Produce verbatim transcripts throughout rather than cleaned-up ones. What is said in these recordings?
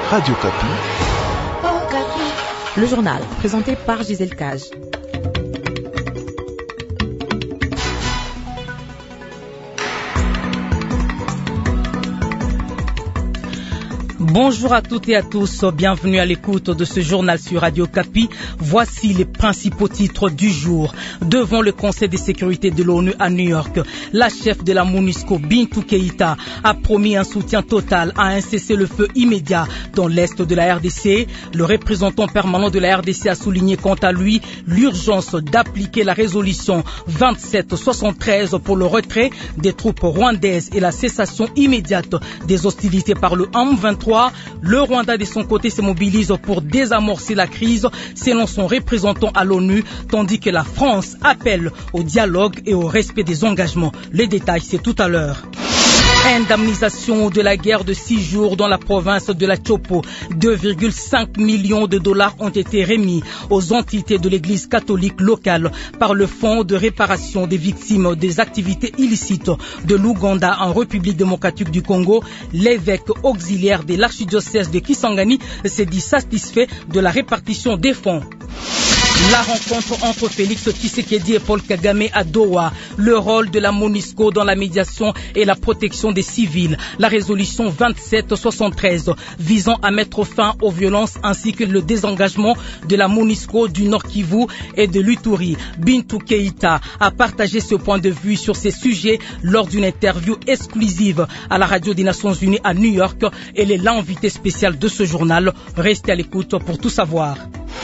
Radio Kapi. Le journal, présenté par Gisèle Cage. Bonjour à toutes et à tous, bienvenue à l'écoute de ce journal sur Radio Kapi. Voici les principaux titres du jour. Devant le Conseil de sécurité de l'ONU à New York, la chef de la MONUSCO, Bintou Keïta, a promis un soutien total à un cessez-le-feu immédiat dans l'est de la R D C. Le représentant permanent de la R D C a souligné quant à lui l'urgence d'appliquer la résolution vingt-sept soixante-treize pour le retrait des troupes rwandaises et la cessation immédiate des hostilités par le M vingt-trois. Le Rwanda, de son côté, se mobilise pour désamorcer la crise, selon son représentant à l'ONU, tandis que la France appelle au dialogue et au respect des engagements. Les détails, c'est tout à l'heure. Indemnisation de la guerre de six jours dans la province de la Chopo. deux virgule cinq millions de dollars ont été remis aux entités de l'église catholique locale par le Fonds de réparation des victimes des activités illicites de l'Ouganda en République démocratique du Congo. L'évêque auxiliaire de l'archidiocèse de Kisangani s'est dit satisfait de la répartition des fonds. La rencontre entre Félix Tshisekedi et Paul Kagame à Doha, le rôle de la MONUSCO dans la médiation et la protection des civils, la résolution vingt-sept soixante-treize visant à mettre fin aux violences ainsi que le désengagement de la MONUSCO du Nord Kivu et de l'Ituri. Bintou Keïta a partagé ce point de vue sur ces sujets lors d'une interview exclusive à la radio des Nations Unies à New York. Elle est l'invitée spéciale de ce journal. Restez à l'écoute pour tout savoir.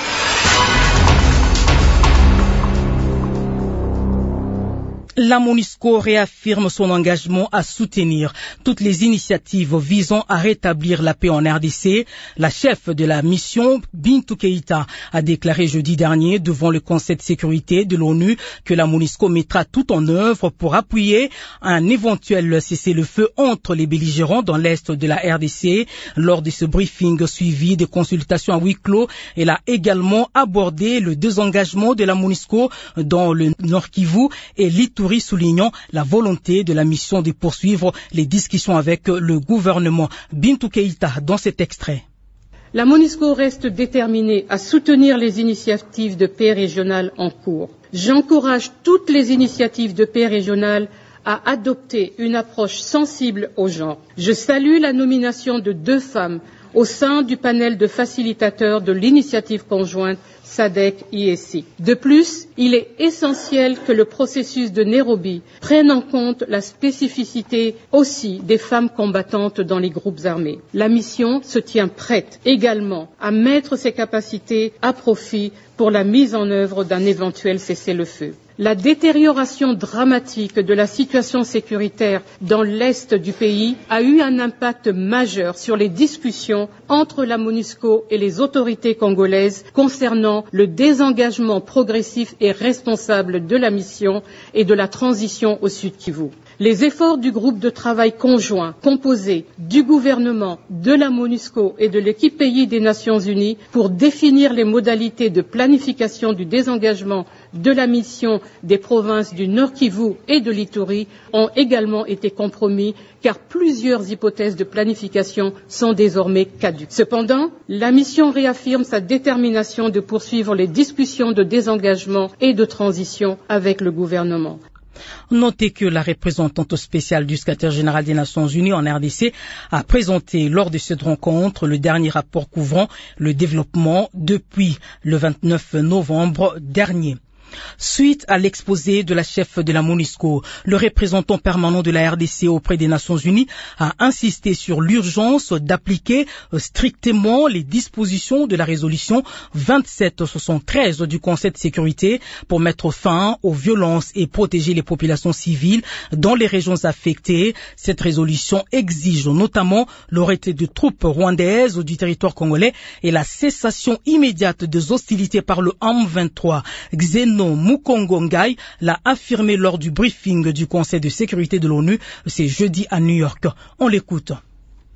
La MONUSCO réaffirme son engagement à soutenir toutes les initiatives visant à rétablir la paix en R D C. La chef de la mission, Bintou Keïta, a déclaré jeudi dernier devant le Conseil de sécurité de l'ONU que la MONUSCO mettra tout en œuvre pour appuyer un éventuel cessez-le-feu entre les belligérants dans l'est de la R D C. Lors de ce briefing suivi de consultations à huis clos, elle a également abordé le désengagement de la MONUSCO dans le Nord Kivu et l'Ituri, soulignant la volonté de la mission de poursuivre les discussions avec le gouvernement. Bintou Keïta dans cet extrait. La MONUSCO reste déterminée à soutenir les initiatives de paix régionales en cours. J'encourage toutes les initiatives de paix régionales à adopter une approche sensible au genre. Je salue la nomination de deux femmes au sein du panel de facilitateurs de l'initiative conjointe SADC-I S I. De plus, il est essentiel que le processus de Nairobi prenne en compte la spécificité aussi des femmes combattantes dans les groupes armés. La mission se tient prête également à mettre ses capacités à profit pour la mise en œuvre d'un éventuel cessez-le-feu. La détérioration dramatique de la situation sécuritaire dans l'est du pays a eu un impact majeur sur les discussions entre la MONUSCO et les autorités congolaises concernant le désengagement progressif et responsable de la mission et de la transition au Sud Kivu. Les efforts du groupe de travail conjoint composé du gouvernement, de la MONUSCO et de l'équipe pays des Nations Unies pour définir les modalités de planification du désengagement de la mission des provinces du Nord Kivu et de l'Ituri ont également été compromis car plusieurs hypothèses de planification sont désormais caduques. Cependant, la mission réaffirme sa détermination de poursuivre les discussions de désengagement et de transition avec le gouvernement. Notez que la représentante spéciale du secrétaire général des Nations Unies en R D C a présenté lors de cette rencontre le dernier rapport couvrant le développement depuis le vingt-neuf novembre dernier. Suite à l'exposé de la chef de la MONUSCO, le représentant permanent de la R D C auprès des Nations Unies a insisté sur l'urgence d'appliquer strictement les dispositions de la résolution vingt-sept soixante-treize du Conseil de sécurité pour mettre fin aux violences et protéger les populations civiles dans les régions affectées. Cette résolution exige notamment le retrait de troupes rwandaises du territoire congolais et la cessation immédiate des hostilités par le M vingt-trois. Xeno Mukongo Ngai l'a affirmé lors du briefing du Conseil de sécurité de l'ONU, c'est jeudi à New York. On l'écoute.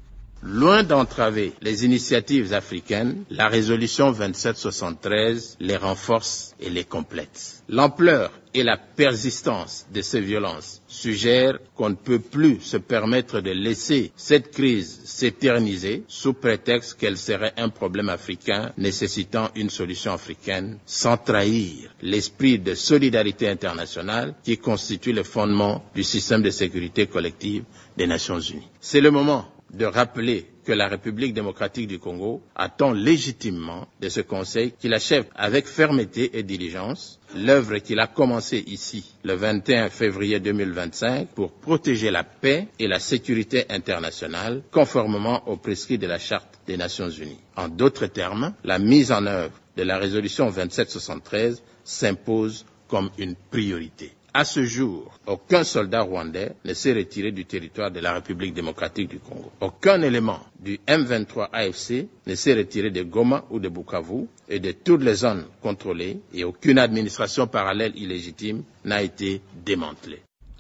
Loin d'entraver les initiatives africaines, la résolution vingt-sept soixante-treize les renforce et les complète. L'ampleur et la persistance de ces violences suggèrent qu'on ne peut plus se permettre de laisser cette crise s'éterniser sous prétexte qu'elle serait un problème africain nécessitant une solution africaine, sans trahir l'esprit de solidarité internationale qui constitue le fondement du système de sécurité collective des Nations Unies. C'est le moment de rappeler que la République démocratique du Congo attend légitimement de ce Conseil qu'il achève avec fermeté et diligence l'œuvre qu'il a commencée ici le vingt et un février deux mille vingt-cinq pour protéger la paix et la sécurité internationale conformément aux prescrits de la Charte des Nations Unies. En d'autres termes, la mise en œuvre de la résolution vingt-sept soixante-treize s'impose comme une priorité. À ce jour, aucun soldat rwandais ne s'est retiré du territoire de la République démocratique du Congo. Aucun élément du M vingt-trois A F C ne s'est retiré de Goma ou de Bukavu et de toutes les zones contrôlées et aucune administration parallèle illégitime n'a été démantelée.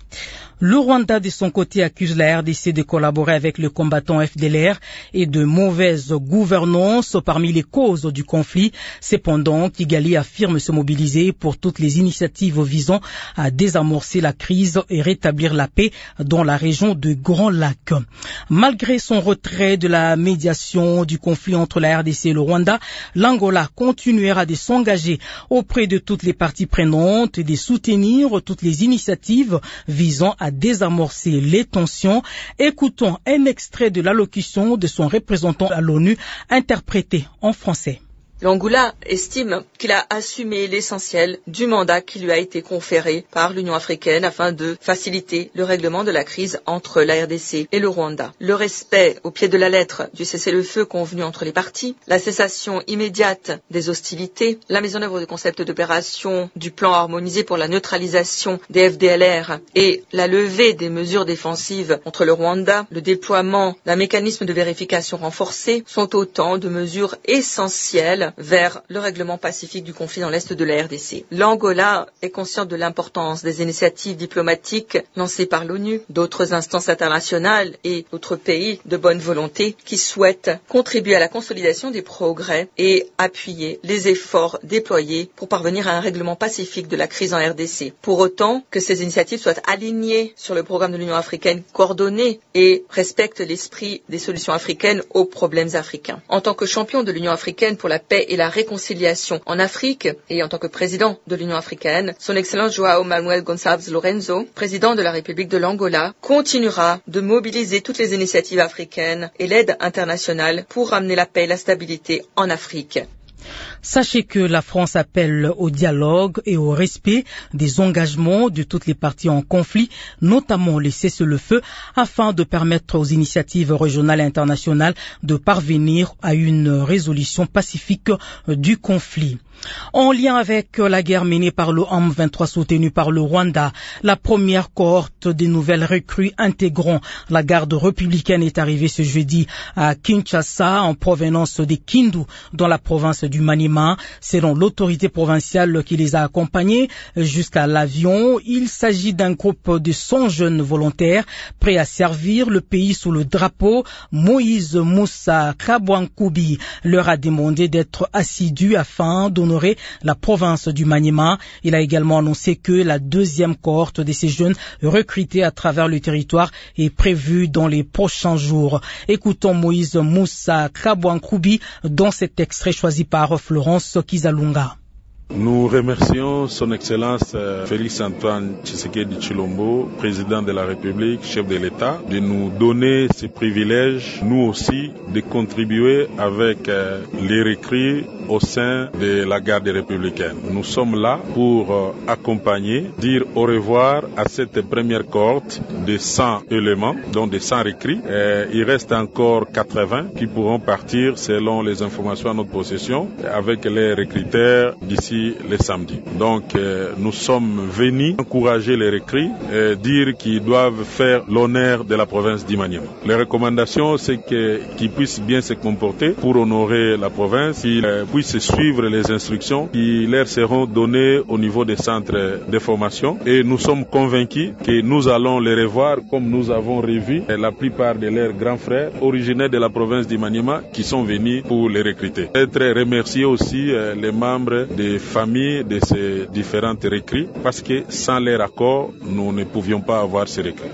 Le Rwanda, de son côté, accuse la R D C de collaborer avec le combattant F D L R et de mauvaise gouvernance parmi les causes du conflit. Cependant, Kigali affirme se mobiliser pour toutes les initiatives visant à désamorcer la crise et rétablir la paix dans la région de Grand Lac. Malgré son retrait de la médiation du conflit entre la R D C et le Rwanda, l'Angola continuera de s'engager auprès de toutes les parties prenantes et de soutenir toutes les initiatives visant à à désamorcer les tensions. Écoutons un extrait de l'allocution de son représentant à l'ONU interprété en français. L'Angola estime qu'il a assumé l'essentiel du mandat qui lui a été conféré par l'Union africaine afin de faciliter le règlement de la crise entre la R D C et le Rwanda. Le respect au pied de la lettre du cessez-le-feu convenu entre les parties, la cessation immédiate des hostilités, la mise en œuvre du concept d'opération du plan harmonisé pour la neutralisation des F D L R et la levée des mesures défensives contre le Rwanda, le déploiement d'un mécanisme de vérification renforcé sont autant de mesures essentielles vers le règlement pacifique du conflit dans l'est de la R D C. L'Angola est conscient de l'importance des initiatives diplomatiques lancées par l'ONU, d'autres instances internationales et d'autres pays de bonne volonté qui souhaitent contribuer à la consolidation des progrès et appuyer les efforts déployés pour parvenir à un règlement pacifique de la crise en R D C. Pour autant que ces initiatives soient alignées sur le programme de l'Union africaine coordonné et respectent l'esprit des solutions africaines aux problèmes africains. En tant que champion de l'Union africaine pour la paix et la réconciliation en Afrique et en tant que président de l'Union africaine, son Excellence João Manuel Gonçalves Lourenço, président de la République de l'Angola, continuera de mobiliser toutes les initiatives africaines et l'aide internationale pour ramener la paix et la stabilité en Afrique. Sachez que la France appelle au dialogue et au respect des engagements de toutes les parties en conflit, notamment les cessez-le-feu, afin de permettre aux initiatives régionales et internationales de parvenir à une résolution pacifique du conflit. En lien avec la guerre menée par le M vingt-trois soutenu par le Rwanda, la première cohorte des nouvelles recrues intégrant la garde républicaine est arrivée ce jeudi à Kinshasa en provenance de Kindu dans la province du Maniema. Selon l'autorité provinciale qui les a accompagnés jusqu'à l'avion, il s'agit d'un groupe de cent jeunes volontaires prêts à servir le pays sous le drapeau. Moïse Moussa Kabwankoubi leur a demandé d'être assidus afin d'honorer la province du Maniema. Il a également annoncé que la deuxième cohorte de ces jeunes recrutés à travers le territoire est prévue dans les prochains jours. Écoutons Moïse Moussa Kabwankoubi dans cet extrait choisi par Florence Kizalunga. Nous remercions son Excellence euh, Félix Antoine Tshisekedi Tshilombo, président de la République, chef de l'État, de nous donner ce privilège, nous aussi, de contribuer avec euh, les recrues au sein de la garde républicaine. Nous sommes là pour euh, accompagner, dire au revoir à cette première cohorte de cent éléments, dont de cent recrues. Euh, il reste encore quatre-vingts qui pourront partir selon les informations à notre possession avec les recruteurs d'ici aussi les samedis. Donc euh, nous sommes venus encourager les recrues, euh, dire qu'ils doivent faire l'honneur de la province d'Imaniema. Les recommandations, c'est que, qu'ils puissent bien se comporter pour honorer la province, qu'ils euh, puissent suivre les instructions qui leur seront données au niveau des centres de formation. Et nous sommes convaincus que nous allons les revoir comme nous avons revu la plupart de leurs grands frères originaires de la province d'Imaniema qui sont venus pour les recruter. Être remercier aussi euh, les membres des familles de ces différentes recrues parce que sans leur accord, nous ne pouvions pas avoir ces recrues.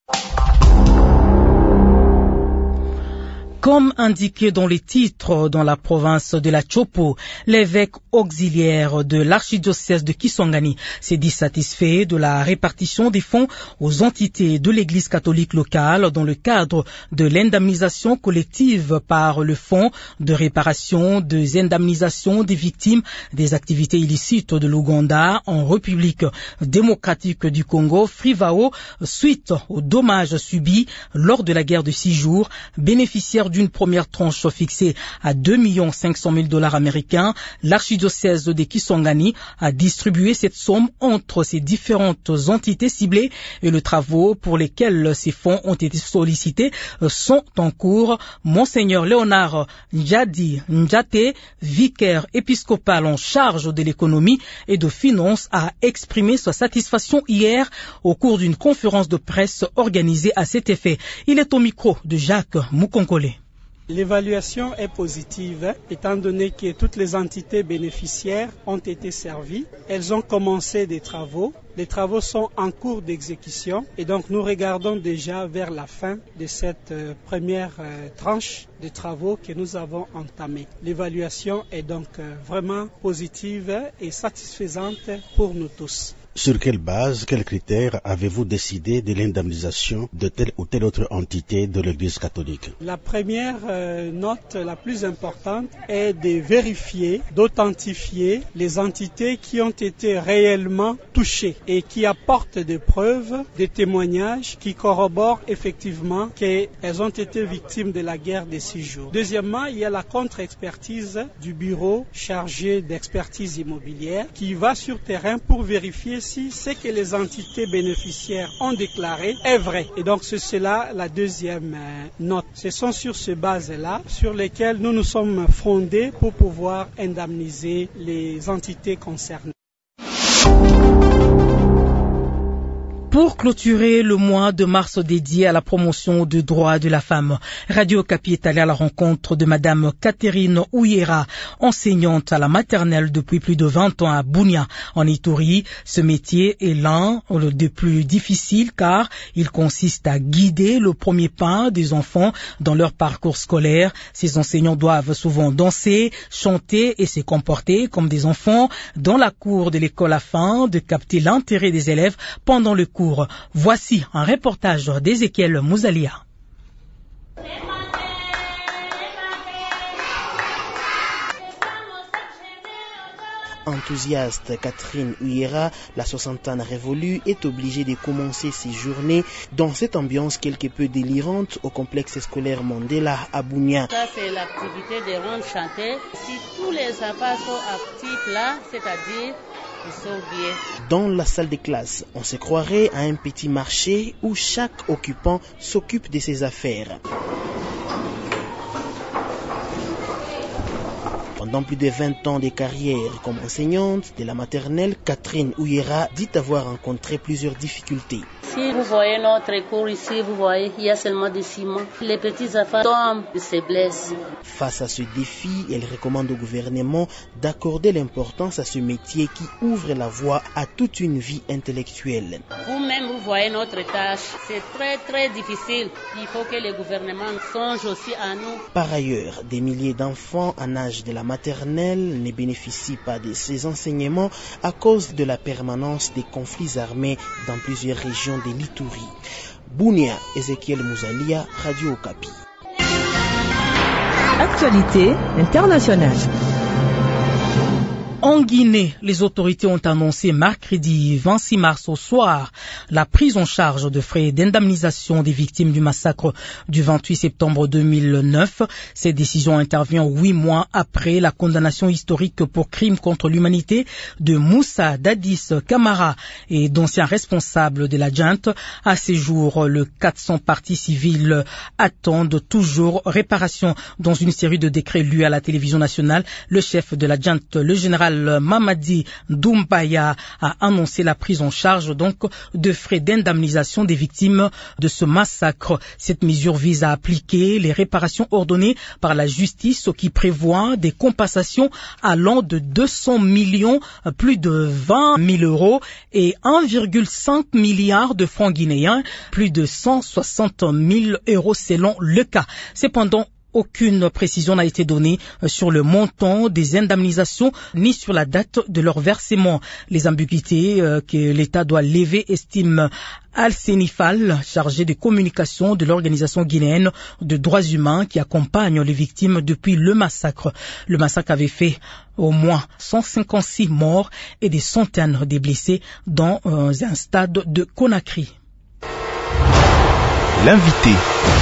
Comme indiqué dans les titres dans la province de la Chopo, l'évêque auxiliaire de l'archidiocèse de Kisangani s'est dit satisfait de la répartition des fonds aux entités de l'église catholique locale dans le cadre de l'indemnisation collective par le fonds de réparation des indemnisations des victimes des activités illicites de l'Ouganda en République démocratique du Congo, Frivao, suite aux dommages subis lors de la guerre de six jours, bénéficiaire d'une première tranche fixée à deux millions cinq cent mille dollars américains. L'archidiocèse de Kisangani a distribué cette somme entre ces différentes entités ciblées et les travaux pour lesquels ces fonds ont été sollicités sont en cours. Monseigneur Léonard Njadi Njate, vicaire épiscopal en charge de l'économie et de finances, a exprimé sa satisfaction hier au cours d'une conférence de presse organisée à cet effet. Il est au micro de Jacques Moukonkole. L'évaluation est positive étant donné que toutes les entités bénéficiaires ont été servies. Elles ont commencé des travaux. Les travaux sont en cours d'exécution et donc nous regardons déjà vers la fin de cette euh, première euh, tranche de travaux que nous avons entamés. L'évaluation est donc euh, vraiment positive et satisfaisante pour nous tous. Sur quelle base, quels critères avez-vous décidé de l'indemnisation de telle ou telle autre entité de l'Église catholique? La première euh, note la plus importante est de vérifier, d'authentifier les entités qui ont été réellement touchées et qui apportent des preuves, des témoignages qui corroborent effectivement qu'elles ont été victimes de la guerre des six jours. Deuxièmement, il y a la contre-expertise du bureau chargé d'expertise immobilière qui va sur terrain pour vérifier si ce que les entités bénéficiaires ont déclaré est vrai. Et donc c'est cela la deuxième euh, note. Ce sont sur ces bases-là sur lesquelles nous nous sommes fondés pour pouvoir indemniser les entités concernées. Pour clôturer le mois de mars dédié à la promotion des droits de la femme, Radio Okapi est allé à la rencontre de Madame Catherine Ouyera, enseignante à la maternelle depuis plus de vingt ans à Bunia, en Ituri. Ce métier est l'un des plus difficiles car il consiste à guider le premier pas des enfants dans leur parcours scolaire. Ces enseignants doivent souvent danser, chanter et se comporter comme des enfants dans la cour de l'école afin de capter l'intérêt des élèves pendant le cours. Voici un reportage d'Ézéchiel Mouzalia. Enthousiaste, Catherine Ouyera, la soixantaine révolue, est obligée de commencer ses journées dans cette ambiance quelque peu délirante au complexe scolaire Mandela à Bunia. Ça, c'est l'activité de rendre chanter. Si tous les enfants sont actifs là, c'est-à-dire ils sont bien. Dans la salle de classe, on se croirait à un petit marché où chaque occupant s'occupe de ses affaires. Pendant plus de vingt ans de carrière comme enseignante de la maternelle, Catherine Ouyera dit avoir rencontré plusieurs difficultés. Si vous voyez notre cours ici, vous voyez, il y a seulement des ciments. Les petits enfants tombent, ils se blessent. Face à ce défi, elle recommande au gouvernement d'accorder l'importance à ce métier qui ouvre la voie à toute une vie intellectuelle. Vous-même, vous voyez notre tâche. C'est très très difficile. Il faut que le gouvernement songe aussi à nous. Par ailleurs, des milliers d'enfants en âge de la maternelle ne bénéficient pas de ces enseignements à cause de la permanence des conflits armés dans plusieurs régions de l'Ituri. Bunia, Ézéchiel Mouzalia, Radio Okapi. Actualité internationale. En Guinée, les autorités ont annoncé mercredi vingt-six mars au soir la prise en charge de frais d'indemnisation des victimes du massacre du vingt-huit septembre deux mille neuf. Cette décision intervient huit mois après la condamnation historique pour crime contre l'humanité de Moussa Dadis Camara et d'anciens responsables de la junte. À ce jour, le quatre cents parties civiles attendent toujours réparation. Dans une série de décrets lus à la télévision nationale, le chef de la junte, le général Mamadi Doumbaya, a annoncé la prise en charge donc de frais d'indemnisation des victimes de ce massacre. Cette mesure vise à appliquer les réparations ordonnées par la justice qui prévoit des compensations allant de deux cents millions, plus de vingt mille euros et un virgule cinq milliard de francs guinéens, plus de cent soixante mille euros selon le cas. Cependant, aucune précision n'a été donnée sur le montant des indemnisations ni sur la date de leur versement. Les ambiguïtés que l'État doit lever, estime Al-Senifal, chargé de communication de l'organisation guinéenne de droits humains qui accompagne les victimes depuis le massacre. Le massacre avait fait au moins cent cinquante-six morts et des centaines de blessés dans un stade de Conakry. L'invité.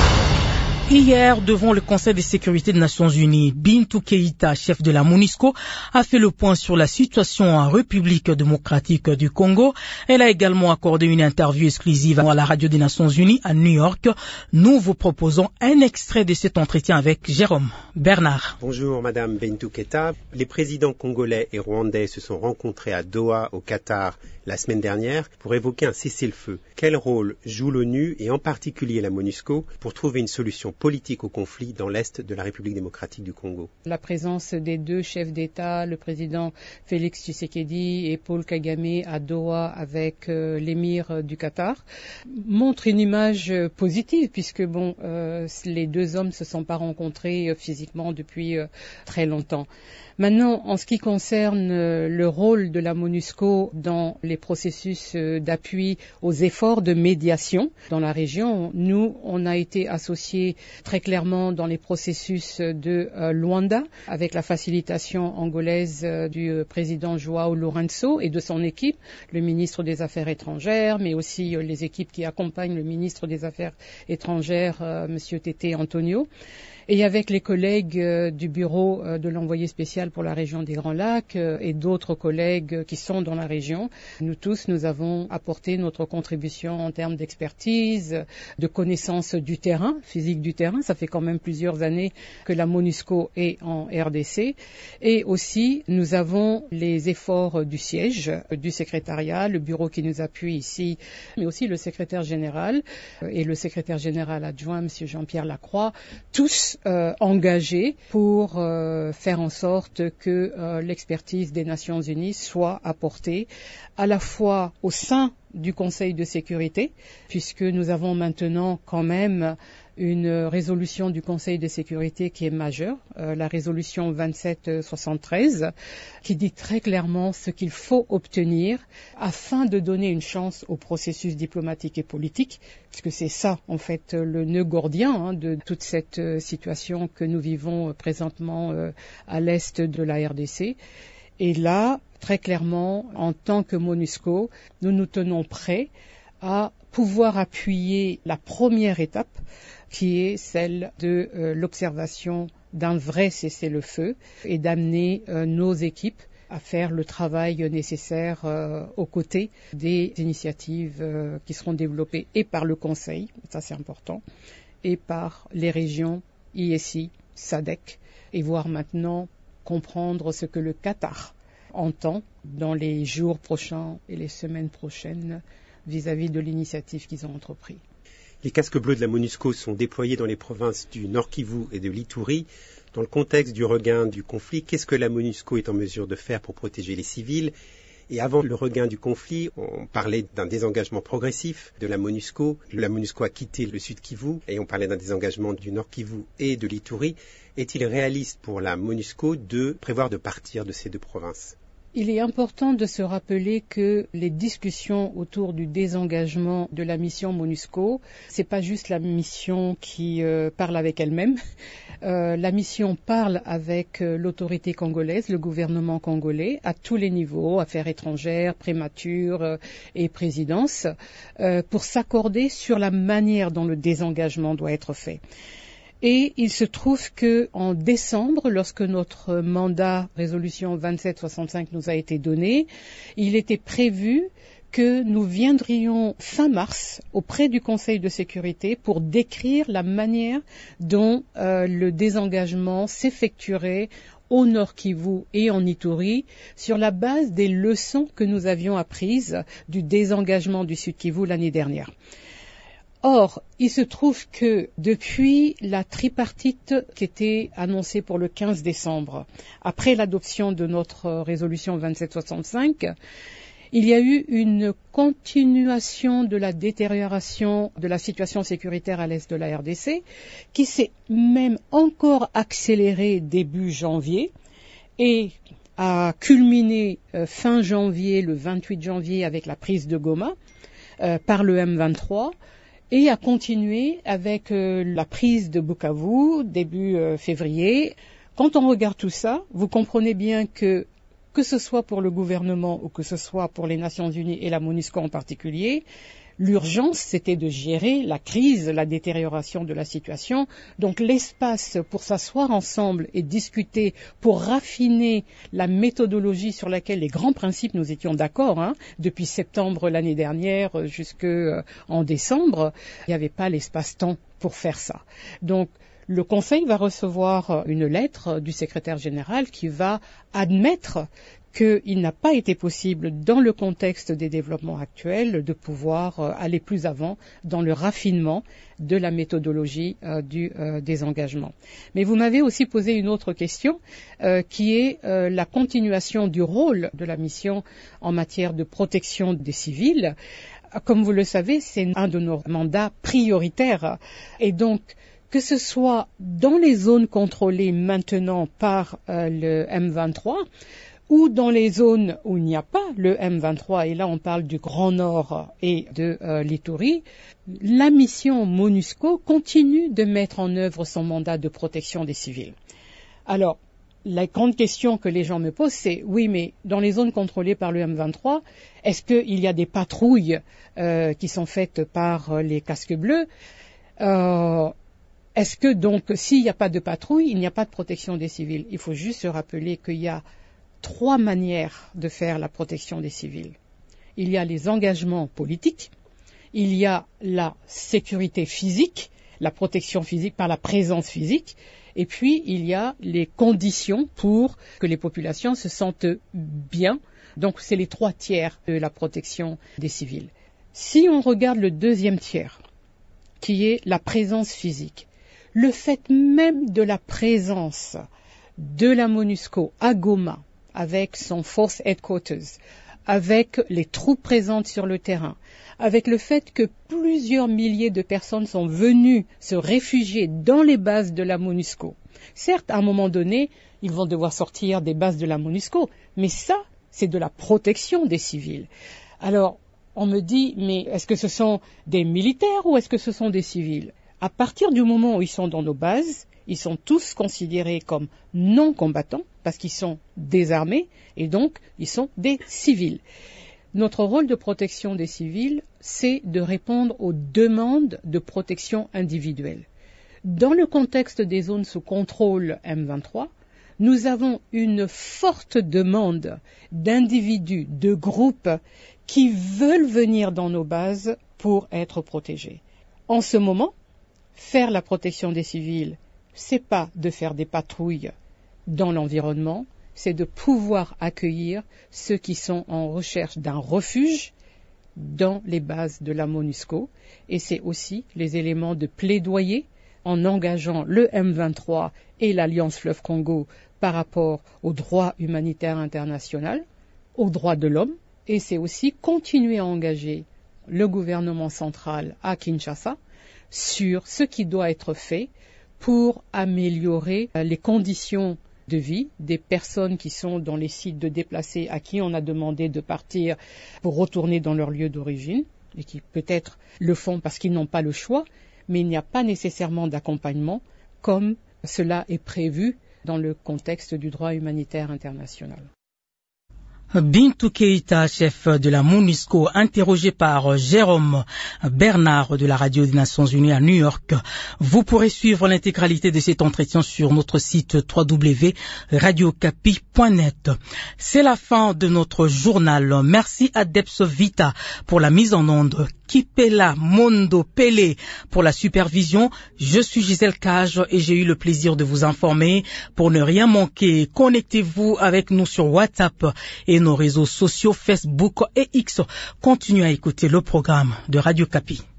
Hier, devant le Conseil de sécurité des Nations Unies, Bintou Keïta, chef de la MONUSCO, a fait le point sur la situation en République démocratique du Congo. Elle a également accordé une interview exclusive à la radio des Nations Unies à New York. Nous vous proposons un extrait de cet entretien avec Jérôme Bernard. Bonjour Madame Bintou Keïta. Les présidents congolais et rwandais se sont rencontrés à Doha, au Qatar, la semaine dernière pour évoquer un cessez-le-feu. Quel rôle joue l'ONU et en particulier la MONUSCO pour trouver une solution politique au conflit dans l'est de la République démocratique du Congo? La présence des deux chefs d'État, le président Félix Tshisekedi et Paul Kagame à Doha avec euh, l'émir du Qatar montre une image positive puisque bon, euh, les deux hommes se sont pas rencontrés euh, physiquement depuis euh, très longtemps. Maintenant, en ce qui concerne euh, le rôle de la MONUSCO dans les processus euh, d'appui aux efforts de médiation dans la région, nous, on a été associés très clairement dans les processus de euh, Luanda avec la facilitation angolaise euh, du euh, président João Lourenço et de son équipe, le ministre des Affaires étrangères, mais aussi euh, les équipes qui accompagnent le ministre des Affaires étrangères, euh, M. Tété Antonio. Et avec les collègues euh, du bureau euh, de l'envoyé spécial pour la région des Grands Lacs euh, et d'autres collègues euh, qui sont dans la région, nous tous, nous avons apporté notre contribution en termes d'expertise, de connaissance du terrain, physique du terrain. Ça fait quand même plusieurs années que la MONUSCO est en R D C. Et aussi, nous avons les efforts du siège, euh, du secrétariat, le bureau qui nous appuie ici, mais aussi le secrétaire général euh, et le secrétaire général adjoint, M. Jean-Pierre Lacroix, tous Euh, engagés pour euh, faire en sorte que euh, l'expertise des Nations Unies soit apportée à la fois au sein du Conseil de sécurité, puisque nous avons maintenant quand même une résolution du Conseil de sécurité qui est majeure, euh, la résolution vingt-sept soixante-treize, qui dit très clairement ce qu'il faut obtenir afin de donner une chance au processus diplomatique et politique, puisque c'est ça, en fait, le nœud gordien hein, de toute cette euh, situation que nous vivons euh, présentement euh, à l'est de la R D C. Et là, très clairement, en tant que MONUSCO, nous nous tenons prêts à pouvoir appuyer la première étape, qui est celle de euh, l'observation d'un vrai cessez-le-feu et d'amener euh, nos équipes à faire le travail nécessaire euh, aux côtés des initiatives euh, qui seront développées et par le Conseil, ça c'est important, et par les régions I S I, S A D C, et voir maintenant comprendre ce que le Qatar entend dans les jours prochains et les semaines prochaines vis-à-vis de l'initiative qu'ils ont entreprise. Les casques bleus de la MONUSCO sont déployés dans les provinces du Nord Kivu et de l'Ituri. Dans le contexte du regain du conflit, qu'est-ce que la MONUSCO est en mesure de faire pour protéger les civils? Et avant le regain du conflit, on parlait d'un désengagement progressif de la MONUSCO. La MONUSCO a quitté le Sud Kivu et on parlait d'un désengagement du Nord Kivu et de l'Ituri. Est-il réaliste pour la MONUSCO de prévoir de partir de ces deux provinces? Il est important de se rappeler que les discussions autour du désengagement de la mission MONUSCO, c'est pas juste la mission qui euh, parle avec elle-même. Euh, la mission parle avec euh, l'autorité congolaise, le gouvernement congolais, à tous les niveaux, affaires étrangères, prémature euh, et présidence, euh, pour s'accorder sur la manière dont le désengagement doit être fait. Et il se trouve que en décembre, lorsque notre mandat résolution vingt-sept soixante-cinq nous a été donné, il était prévu que nous viendrions fin mars auprès du Conseil de sécurité pour décrire la manière dont euh, le désengagement s'effectuerait au Nord Kivu et en Ituri sur la base des leçons que nous avions apprises du désengagement du Sud Kivu l'année dernière. Or, il se trouve que depuis la tripartite qui était annoncée pour le quinze décembre, après l'adoption de notre résolution vingt-sept soixante-cinq, il y a eu une continuation de la détérioration de la situation sécuritaire à l'est de la R D C, qui s'est même encore accélérée début janvier et a culminé euh, fin janvier, le vingt-huit janvier, avec la prise de Goma euh, par le M vingt-trois. Et a continué avec euh, la prise de Bukavu début euh, février. Quand on regarde tout ça, vous comprenez bien que, que ce soit pour le gouvernement ou que ce soit pour les Nations Unies et la MONUSCO en particulier, l'urgence, c'était de gérer la crise, la détérioration de la situation. Donc l'espace pour s'asseoir ensemble et discuter, pour raffiner la méthodologie sur laquelle les grands principes nous étions d'accord, hein, depuis septembre l'année dernière jusqu'en décembre, il n'y avait pas l'espace-temps pour faire ça. Donc le Conseil va recevoir une lettre du secrétaire général qui va admettre qu'il n'a pas été possible, dans le contexte des développements actuels, de pouvoir euh, aller plus avant dans le raffinement de la méthodologie euh, du euh, désengagement. Mais vous m'avez aussi posé une autre question, euh, qui est euh, la continuation du rôle de la mission en matière de protection des civils. Comme vous le savez, c'est un de nos mandats prioritaires. Et donc, que ce soit dans les zones contrôlées maintenant par euh, le M vingt-trois, ou dans les zones où il n'y a pas le M vingt-trois, et là on parle du Grand Nord et de euh, l'Ituri, la mission MONUSCO continue de mettre en œuvre son mandat de protection des civils. Alors, la grande question que les gens me posent, c'est oui, mais dans les zones contrôlées par le M vingt-trois, est-ce qu'il y a des patrouilles euh, qui sont faites par euh, les casques bleus euh, Est-ce que donc, s'il n'y a pas de patrouille, il n'y a pas de protection des civils? Il faut juste se rappeler qu'il y a trois manières de faire la protection des civils. Il y a les engagements politiques, il y a la sécurité physique, la protection physique par la présence physique, et puis il y a les conditions pour que les populations se sentent bien. Donc c'est les trois tiers de la protection des civils. Si on regarde le deuxième tiers, qui est la présence physique, le fait même de la présence de la MONUSCO à Goma, avec son Force Headquarters, avec les troupes présentes sur le terrain, avec le fait que plusieurs milliers de personnes sont venues se réfugier dans les bases de la MONUSCO. Certes, à un moment donné, ils vont devoir sortir des bases de la MONUSCO, mais ça, c'est de la protection des civils. Alors, on me dit, mais est-ce que ce sont des militaires ou est-ce que ce sont des civils? À partir du moment où ils sont dans nos bases, ils sont tous considérés comme non combattants parce qu'ils sont désarmés et donc ils sont des civils. Notre rôle de protection des civils, c'est de répondre aux demandes de protection individuelle. Dans le contexte des zones sous contrôle M vingt-trois, nous avons une forte demande d'individus, de groupes qui veulent venir dans nos bases pour être protégés. En ce moment, faire la protection des civils, c'est pas de faire des patrouilles dans l'environnement, c'est de pouvoir accueillir ceux qui sont en recherche d'un refuge dans les bases de la MONUSCO. Et c'est aussi les éléments de plaidoyer en engageant le M vingt-trois et l'Alliance Fleuve Congo par rapport au droit humanitaire international, aux droits de l'homme. Et c'est aussi continuer à engager le gouvernement central à Kinshasa sur ce qui doit être fait pour améliorer les conditions de vie, des personnes qui sont dans les sites de déplacés à qui on a demandé de partir pour retourner dans leur lieu d'origine et qui peut-être le font parce qu'ils n'ont pas le choix, mais il n'y a pas nécessairement d'accompagnement comme cela est prévu dans le contexte du droit humanitaire international. Bintou Keïta, chef de la MONUSCO, interrogé par Jérôme Bernard de la Radio des Nations Unies à New York. Vous pourrez suivre l'intégralité de cet entretien sur notre site w w w point radio capi point net. C'est la fin de notre journal. Merci à Debs Vita pour la mise en onde. Kipela Mondo Pelé pour la supervision. Je suis Gisèle Cage et j'ai eu le plaisir de vous informer. Pour ne rien manquer, connectez-vous avec nous sur WhatsApp et nos réseaux sociaux Facebook et X. Continuez à écouter le programme de Radio Kapi.